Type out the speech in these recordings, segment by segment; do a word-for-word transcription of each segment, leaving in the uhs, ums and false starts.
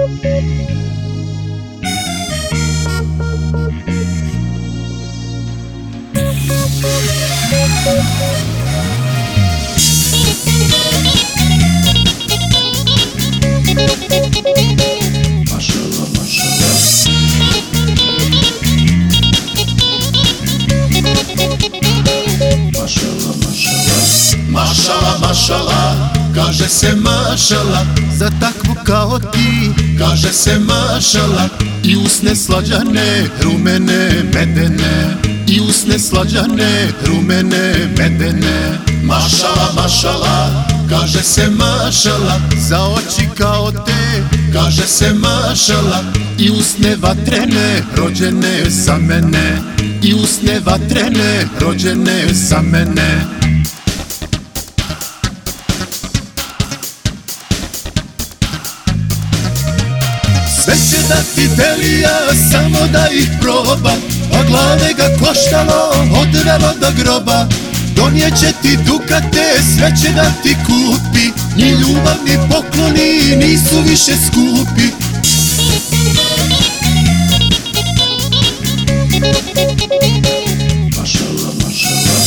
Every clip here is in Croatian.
Mašala, mašala, kaže se mašala, za takvu kao ti, kaže se mašala. i usne slađane, rumene, medene, i usne slađane, rumene, medene. Mašala, mašala, kaže se mašala, za oči kao te, kaže se mašala. i usne vatrene, rođene za mene, i usne vatrene, rođene za mene. Sve će da ti delija, samo da ih proba, a glave ga koštalo, odvelo do groba. Donijeće ti dukate, sve će da ti kupi, ni ljubav ni pokloni nisu više skupi. Mašala, mašala,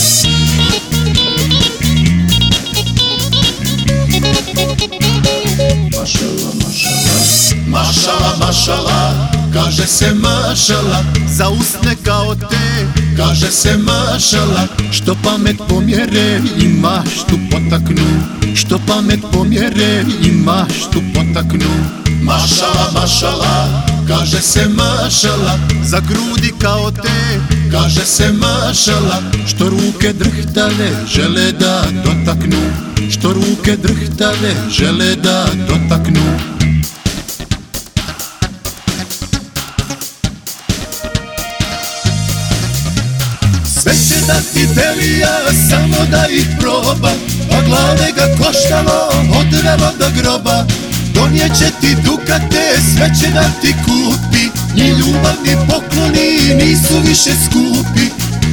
mašala, mašala, mašala, mašala, kaže se mašala, za usne kao te, kaže se mašala. što pamet pomjere i maštu potaknu, što pamet pomjere i maštu potaknu. Mašala, mašala, kaže se mašala, za grudi kao te, kaže se mašala. što ruke drhtale žele da dotaknu, što ruke drhtale žele da dotaknu. Sve će da ti delija, samo da ih proba, a glave ga koštalo, odvelo do groba. Donijeće ti dukate, sve će da ti kupi, ni ljubav ni pokloni nisu više skupi.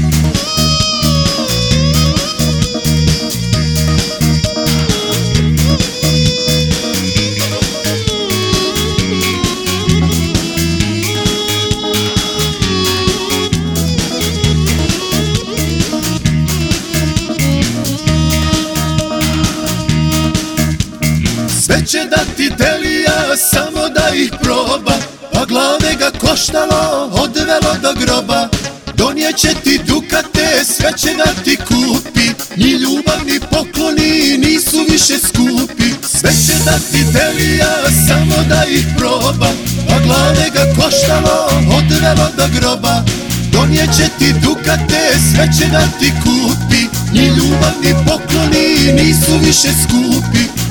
Sve će da ti delija, samo da ih proba, a glave ga koštalo, odvelo do groba. Donijeće ti dukate, sve će da ti kupi, ni ljubav ni pokloni nisu više skupi. Sve će da ti delija, samo da ih proba, a glave ga koštalo, odvelo do groba. Donijeće ti dukate, sve će da ti kupi, ni ljubav ni pokloni nisu više skupi.